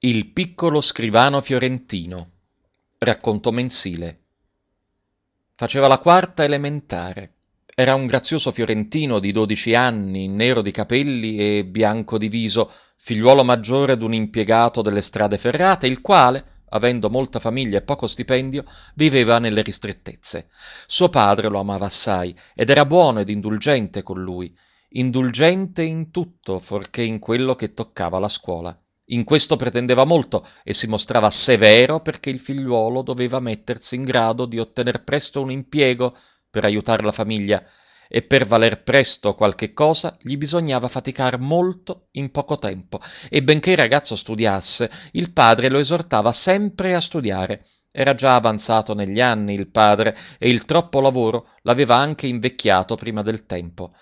Il piccolo scrivano fiorentino. Racconto mensile. Faceva la quarta elementare. Era un grazioso fiorentino di 12 anni, nero di capelli e bianco di viso, figliuolo maggiore d'un impiegato delle strade ferrate, il quale, avendo molta famiglia e poco stipendio, viveva nelle ristrettezze. Suo padre lo amava assai ed era buono ed indulgente con lui, indulgente in tutto, forché in quello che toccava la scuola. In questo pretendeva molto e si mostrava severo perché il figliuolo doveva mettersi in grado di ottener presto un impiego per aiutare la famiglia e per valer presto qualche cosa gli bisognava faticar molto in poco tempo e benché il ragazzo studiasse, il padre lo esortava sempre a studiare. Era già avanzato negli anni il padre e il troppo lavoro l'aveva anche invecchiato prima del tempo.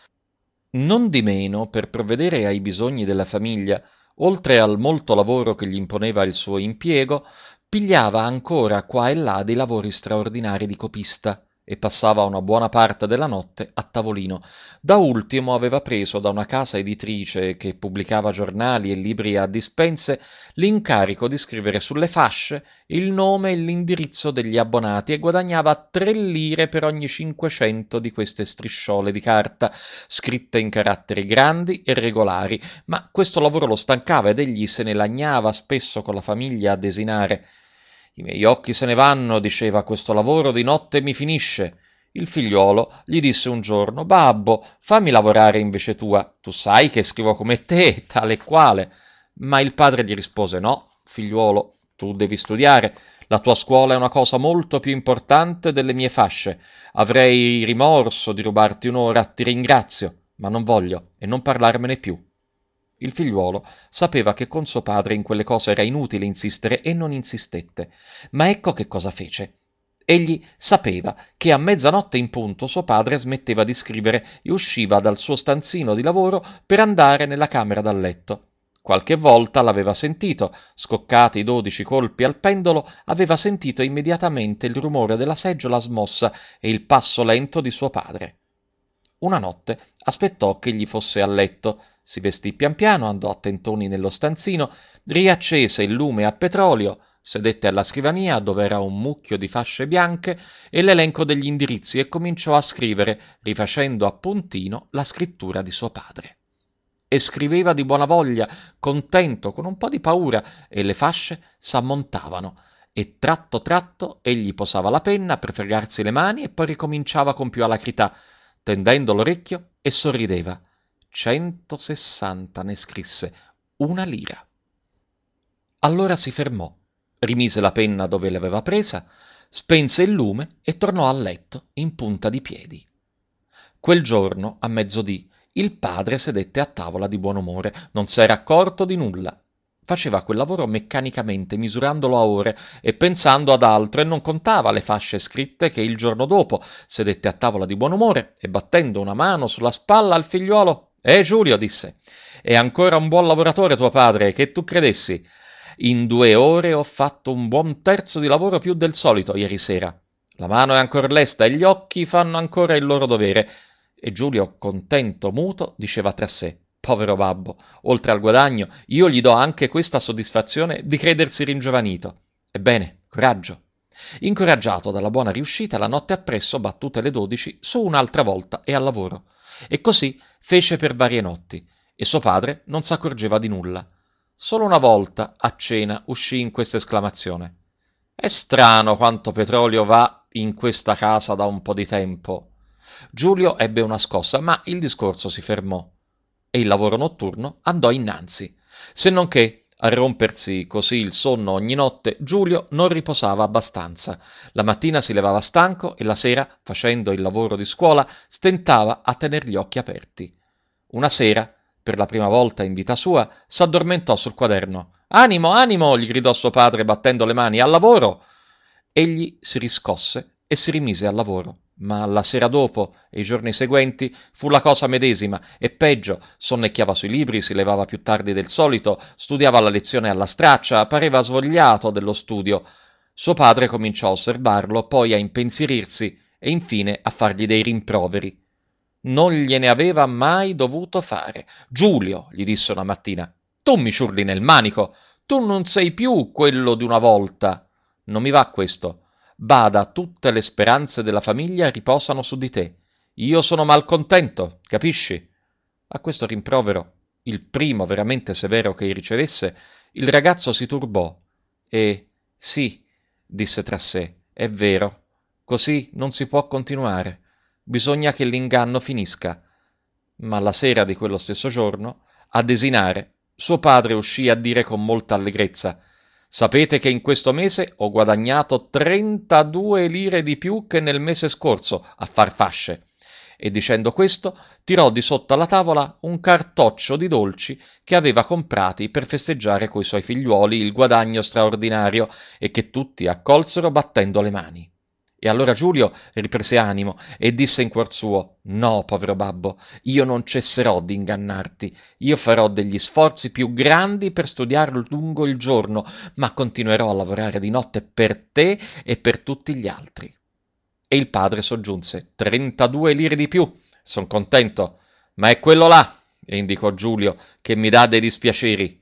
Non di meno, per provvedere ai bisogni della famiglia, oltre al molto lavoro che gli imponeva il suo impiego, pigliava ancora qua e là dei lavori straordinari di copista e passava una buona parte della notte a tavolino. Da ultimo aveva preso da una casa editrice che pubblicava giornali e libri a dispense l'incarico di scrivere sulle fasce il nome e l'indirizzo degli abbonati e guadagnava 3 lire per ogni 500 di queste strisciole di carta, scritte in caratteri grandi e regolari, ma questo lavoro lo stancava ed egli se ne lagnava spesso con la famiglia a desinare. I miei occhi se ne vanno, diceva, questo lavoro di notte mi finisce. Il figliuolo gli disse un giorno: Babbo, fammi lavorare invece tua, tu sai che scrivo come te, tale e quale. Ma il padre gli rispose: No, figliuolo, tu devi studiare. La tua scuola è una cosa molto più importante delle mie fasce. Avrei rimorso di rubarti un'ora, ti ringrazio, ma non voglio e non parlarmene più. Il figliuolo sapeva che con suo padre in quelle cose era inutile insistere e non insistette, ma ecco che cosa fece. Egli sapeva che a mezzanotte in punto suo padre smetteva di scrivere e usciva dal suo stanzino di lavoro per andare nella camera da letto. Qualche volta l'aveva sentito, scoccati 12 colpi al pendolo, aveva sentito immediatamente il rumore della seggiola smossa e il passo lento di suo padre. Una notte aspettò che egli fosse a letto, si vestì pian piano, andò a tentoni nello stanzino, riaccese il lume a petrolio, sedette alla scrivania dove era un mucchio di fasce bianche e l'elenco degli indirizzi e cominciò a scrivere, rifacendo a puntino la scrittura di suo padre. E scriveva di buona voglia, contento, con un po' di paura, e le fasce s'ammontavano. E tratto tratto egli posava la penna per fregarsi le mani e poi ricominciava con più alacrità, tendendo l'orecchio e sorrideva. 160 ne scrisse, 1 lira. Allora si fermò, rimise la penna dove l'aveva presa, spense il lume e tornò a letto in punta di piedi. Quel giorno, a mezzodì, il padre sedette a tavola di buon umore, non s'era accorto di nulla. Faceva quel lavoro meccanicamente, misurandolo a ore e pensando ad altro, e non contava le fasce scritte che il giorno dopo sedette a tavola di buon umore e battendo una mano sulla spalla al figliuolo: Giulio, disse, è ancora un buon lavoratore tuo padre, che tu credessi. In 2 ore ho fatto un buon terzo di lavoro più del solito ieri sera. La mano è ancora lesta e gli occhi fanno ancora il loro dovere. E Giulio, contento, muto, diceva tra sé: Povero babbo, oltre al guadagno, io gli do anche questa soddisfazione di credersi ringiovanito. Ebbene, coraggio. Incoraggiato dalla buona riuscita, la notte appresso, battute le 12, su un'altra volta e al lavoro. E così fece per varie notti, e suo padre non s'accorgeva di nulla. Solo una volta, a cena, uscì in questa esclamazione: È strano quanto petrolio va in questa casa da un po' di tempo. Giulio ebbe una scossa, ma il discorso si fermò e il lavoro notturno andò innanzi, se non che, a rompersi così il sonno ogni notte, Giulio non riposava abbastanza. La mattina si levava stanco e la sera, facendo il lavoro di scuola, stentava a tener gli occhi aperti. Una sera, per la prima volta in vita sua, s'addormentò sul quaderno. Animo, animo! Gli gridò suo padre battendo le mani. Al lavoro! Egli si riscosse e si rimise al lavoro. Ma la sera dopo e i giorni seguenti fu la cosa medesima e peggio, sonnecchiava sui libri, si levava più tardi del solito, studiava la lezione alla straccia, pareva svogliato dello studio. Suo padre cominciò a osservarlo, poi a impensierirsi e infine a fargli dei rimproveri. Non gliene aveva mai dovuto fare. Giulio, gli disse una mattina, tu mi ciurli nel manico, Tu non sei più quello di una volta. Non mi va questo. Bada, tutte le speranze della famiglia riposano su di te. Io sono malcontento, capisci? A questo rimprovero, il primo veramente severo che ricevesse, il ragazzo si turbò e sì, disse tra sé, è vero, così non si può continuare. Bisogna che l'inganno finisca. Ma la sera di quello stesso giorno, a desinare, suo padre uscì a dire con molta allegrezza: Sapete che in questo mese ho guadagnato 32 lire di più che nel mese scorso a far fasce. E dicendo questo, tirò di sotto alla tavola un cartoccio di dolci che aveva comprati per festeggiare coi suoi figliuoli il guadagno straordinario e che tutti accolsero battendo le mani. E allora Giulio riprese animo e disse in cuor suo: No, povero babbo, io non cesserò di ingannarti. Io farò degli sforzi più grandi per studiare lungo il giorno, ma continuerò a lavorare di notte per te e per tutti gli altri. E il padre soggiunse: 32 lire di più. Son contento, ma è quello là, e indicò Giulio, che mi dà dei dispiaceri.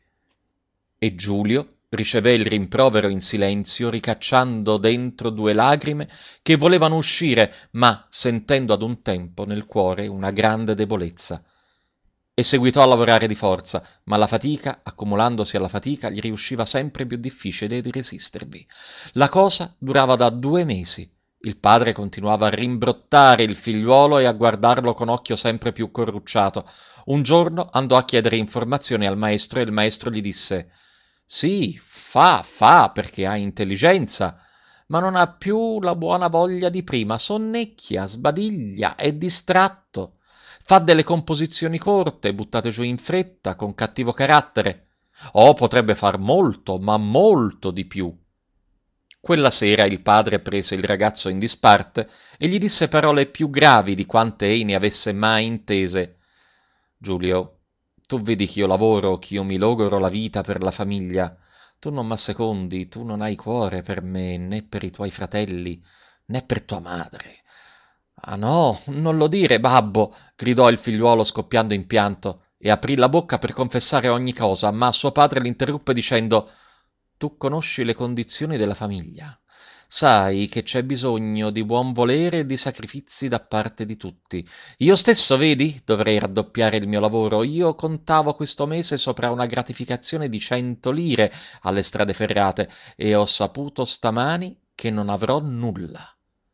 E Giulio ricevé il rimprovero in silenzio, ricacciando dentro 2 lagrime che volevano uscire, ma sentendo ad un tempo nel cuore una grande debolezza. E seguitò a lavorare di forza, ma la fatica, accumulandosi alla fatica, gli riusciva sempre più difficile di resistervi. La cosa durava da 2 mesi. Il padre continuava a rimbrottare il figliuolo e a guardarlo con occhio sempre più corrucciato. Un giorno andò a chiedere informazioni al maestro e il maestro gli disse: Sì, fa, perché ha intelligenza, ma non ha più la buona voglia di prima, sonnecchia, sbadiglia, è distratto. Fa delle composizioni corte, buttate giù in fretta, con cattivo carattere. Oh, potrebbe far molto, ma molto di più. Quella sera il padre prese il ragazzo in disparte e gli disse parole più gravi di quante ei ne avesse mai intese. Giulio, tu vedi che io lavoro, che io mi logoro la vita per la famiglia. Tu non m'assecondi, tu non hai cuore per me, né per i tuoi fratelli, né per tua madre. Ah no, non lo dire, babbo, gridò il figliuolo scoppiando in pianto, e aprì la bocca per confessare ogni cosa, ma suo padre l'interruppe dicendo: Tu conosci le condizioni della famiglia. Sai che c'è bisogno di buon volere e di sacrifizi da parte di tutti. Io stesso, vedi, dovrei raddoppiare il mio lavoro. Io contavo questo mese sopra una gratificazione di 100 lire alle strade ferrate e ho saputo stamani che non avrò nulla.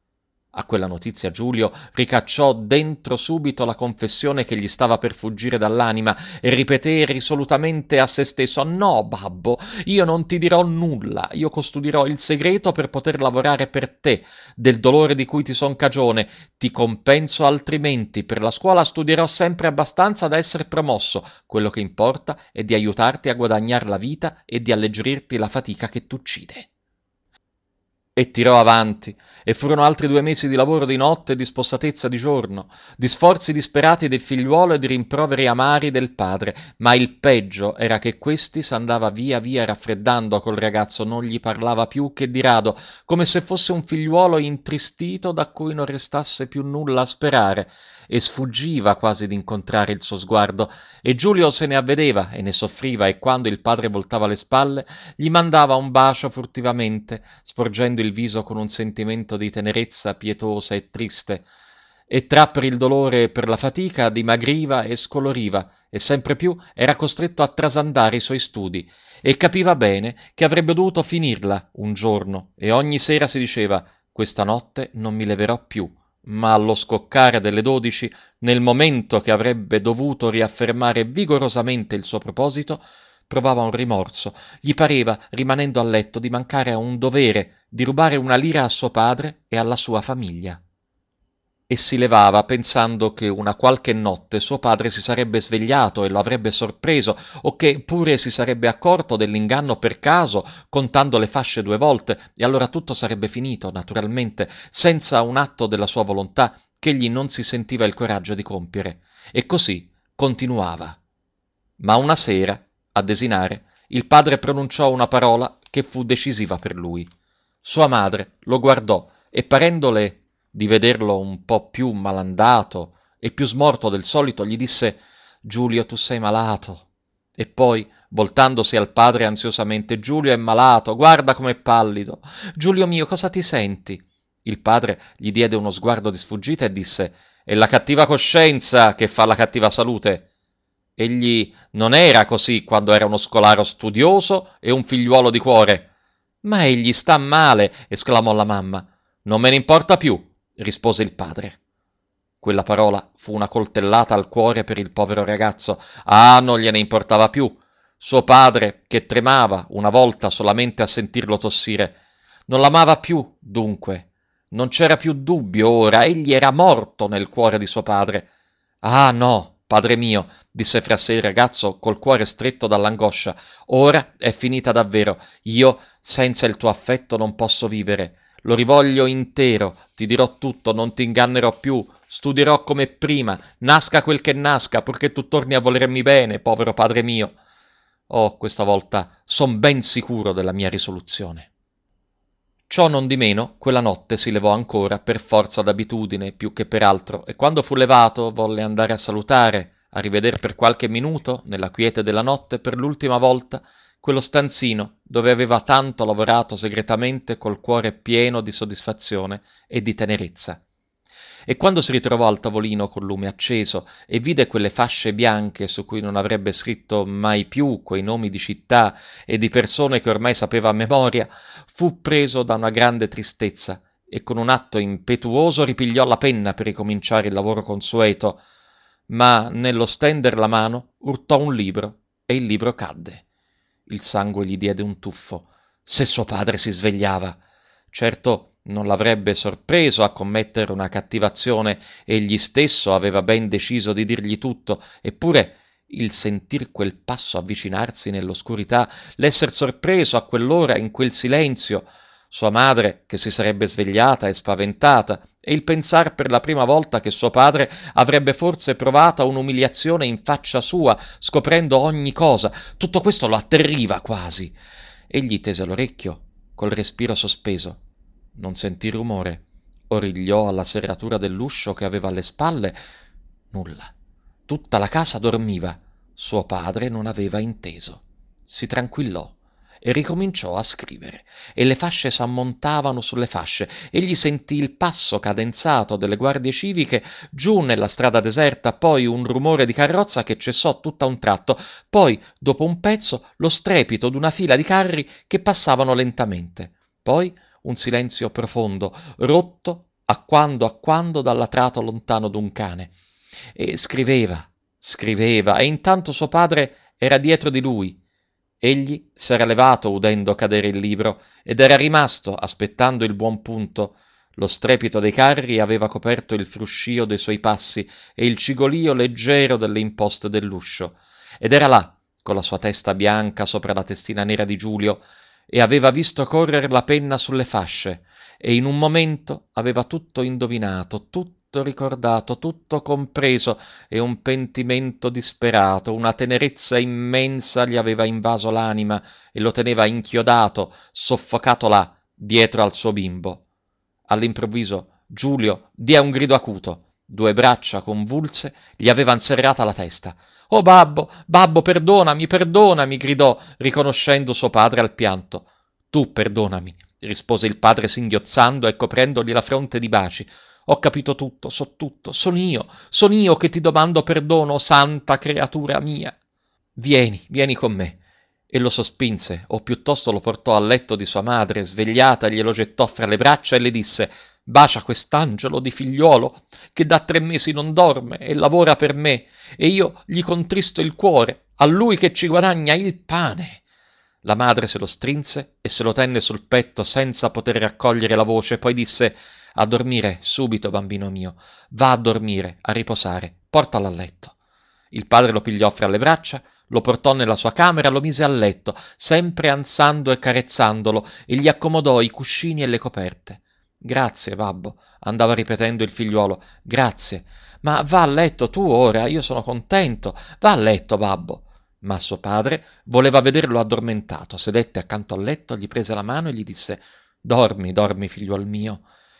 A quella notizia Giulio ricacciò dentro subito la confessione che gli stava per fuggire dall'anima e ripeté risolutamente a se stesso: No, babbo, io non ti dirò nulla, io custodirò il segreto per poter lavorare per te, del dolore di cui ti son cagione, ti compenso altrimenti, per la scuola studierò sempre abbastanza da essere promosso, quello che importa è di aiutarti a guadagnar la vita e di alleggerirti la fatica che t'uccide. E tirò avanti, e furono altri 2 mesi di lavoro di notte e di spossatezza di giorno, di sforzi disperati del figliuolo e di rimproveri amari del padre, ma il peggio era che questi s'andava via via raffreddando col ragazzo, non gli parlava più che di rado, come se fosse un figliuolo intristito da cui non restasse più nulla a sperare, e sfuggiva quasi d'incontrare il suo sguardo, e Giulio se ne avvedeva e ne soffriva, e quando il padre voltava le spalle gli mandava un bacio furtivamente, sporgendo il viso con un sentimento di tenerezza pietosa e triste, e tra per il dolore e per la fatica dimagriva e scoloriva, e sempre più era costretto a trasandare i suoi studi, e capiva bene che avrebbe dovuto finirla un giorno, e ogni sera si diceva: questa notte non mi leverò più, ma allo scoccare delle 12, nel momento che avrebbe dovuto riaffermare vigorosamente il suo proposito, provava un rimorso. Gli pareva, rimanendo a letto, di mancare a un dovere, di rubare una lira a suo padre e alla sua famiglia. E si levava pensando che una qualche notte suo padre si sarebbe svegliato e lo avrebbe sorpreso, o che pure si sarebbe accorto dell'inganno per caso, contando le fasce 2 volte, e allora tutto sarebbe finito, naturalmente, senza un atto della sua volontà che egli non si sentiva il coraggio di compiere. E così continuava. Ma una sera, a desinare, il padre pronunciò una parola che fu decisiva per lui. Sua madre lo guardò e parendole di vederlo un po' più malandato e più smorto del solito, gli disse: Giulio, tu sei malato. E poi, voltandosi al padre ansiosamente, Giulio è malato, guarda com'è pallido. Giulio mio, cosa ti senti? Il padre gli diede uno sguardo di sfuggita e disse: è la cattiva coscienza che fa la cattiva salute. Egli non era così quando era uno scolaro studioso e un figliuolo di cuore. Ma egli sta male, esclamò la mamma. Non me ne importa più, rispose il padre. Quella parola fu una coltellata al cuore per il povero ragazzo. Ah, non gliene importava più. Suo padre, che tremava una volta solamente a sentirlo tossire, non l'amava più, dunque. Non c'era più dubbio ora, egli era morto nel cuore di suo padre. Ah, no, padre mio, disse fra sé il ragazzo col cuore stretto dall'angoscia. Ora è finita davvero. Io senza il tuo affetto non posso vivere. Lo rivoglio intero, ti dirò tutto, non ti ingannerò più, studierò come prima, nasca quel che nasca, purché tu torni a volermi bene, povero padre mio. Oh, questa volta son ben sicuro della mia risoluzione. Ciò non di meno, quella notte si levò ancora, per forza d'abitudine, più che per altro, e quando fu levato volle andare a salutare, a riveder per qualche minuto, nella quiete della notte, per l'ultima volta, quello stanzino dove aveva tanto lavorato segretamente col cuore pieno di soddisfazione e di tenerezza. E quando si ritrovò al tavolino col lume acceso e vide quelle fasce bianche su cui non avrebbe scritto mai più quei nomi di città e di persone che ormai sapeva a memoria, fu preso da una grande tristezza e con un atto impetuoso ripigliò la penna per ricominciare il lavoro consueto, ma nello stender la mano urtò un libro e il libro cadde. Il sangue gli diede un tuffo. Se suo padre si svegliava! Certo non l'avrebbe sorpreso a commettere una cattivazione, egli stesso aveva ben deciso di dirgli tutto, eppure il sentir quel passo avvicinarsi nell'oscurità, l'esser sorpreso a quell'ora in quel silenzio, sua madre che si sarebbe svegliata e spaventata, e il pensar per la prima volta che suo padre avrebbe forse provata un'umiliazione in faccia sua, scoprendo ogni cosa, tutto questo lo atterriva quasi. Egli tese l'orecchio, col respiro sospeso. Non sentì rumore, origliò alla serratura dell'uscio che aveva alle spalle. Nulla. Tutta la casa dormiva. Suo padre non aveva inteso. Si tranquillò e ricominciò a scrivere, e le fasce s'ammontavano sulle fasce. Egli sentì il passo cadenzato delle guardie civiche giù nella strada deserta, poi un rumore di carrozza che cessò tutt'a un tratto, poi, dopo un pezzo, lo strepito d'una fila di carri che passavano lentamente. Poi un silenzio profondo, rotto a quando dal latrato lontano d'un cane. E scriveva, e intanto suo padre era dietro di lui. Egli s'era levato udendo cadere il libro ed era rimasto aspettando il buon punto. Lo strepito dei carri aveva coperto il fruscio dei suoi passi e il cigolio leggero delle imposte dell'uscio. Ed era là, con la sua testa bianca sopra la testina nera di Giulio, e aveva visto correre la penna sulle fasce, e in un momento aveva tutto indovinato, tutto ricordato, tutto compreso, e un pentimento disperato, una tenerezza immensa gli aveva invaso l'anima e lo teneva inchiodato, soffocato là, dietro al suo bimbo. All'improvviso Giulio diè un grido acuto. Due braccia convulse gli avevan serrata la testa. «Oh babbo, babbo, perdonami, perdonami!» gridò, riconoscendo suo padre al pianto. «Tu perdonami», rispose il padre singhiozzando e coprendogli la fronte di baci. «Ho capito tutto, so tutto, son io che ti domando perdono, santa creatura mia!» Vieni con me!» E lo sospinse, o piuttosto lo portò al letto di sua madre, svegliata, glielo gettò fra le braccia e le disse: «Bacia quest'angelo di figliuolo che da 3 mesi non dorme e lavora per me, e io gli contristo il cuore, a lui che ci guadagna il pane!» La madre se lo strinse e se lo tenne sul petto senza poter raccogliere la voce, poi disse: «A dormire subito, bambino mio, va a dormire, a riposare, portalo a letto». Il padre lo pigliò fra le braccia, lo portò nella sua camera, lo mise a letto, sempre ansando e carezzandolo, e gli accomodò i cuscini e le coperte. «Grazie, babbo», andava ripetendo il figliuolo, «grazie. Ma va a letto tu ora, io sono contento. Va a letto, babbo». Ma suo padre voleva vederlo addormentato, sedette accanto al letto, gli prese la mano e gli disse: «Dormi, dormi, figliuol mio».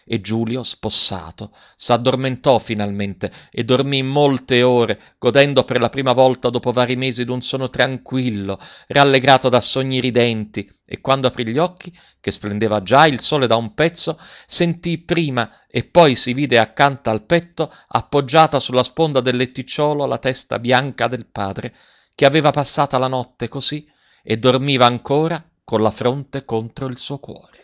e Giulio, spossato, s'addormentò finalmente e dormì molte ore, godendo per la prima volta dopo vari mesi d'un sonno tranquillo, rallegrato da sogni ridenti, e quando aprì gli occhi, che splendeva già il sole da un pezzo, sentì prima e poi si vide accanto al petto, appoggiata sulla sponda del letticciolo, la testa bianca del padre, che aveva passata la notte così e dormiva ancora con la fronte contro il suo cuore.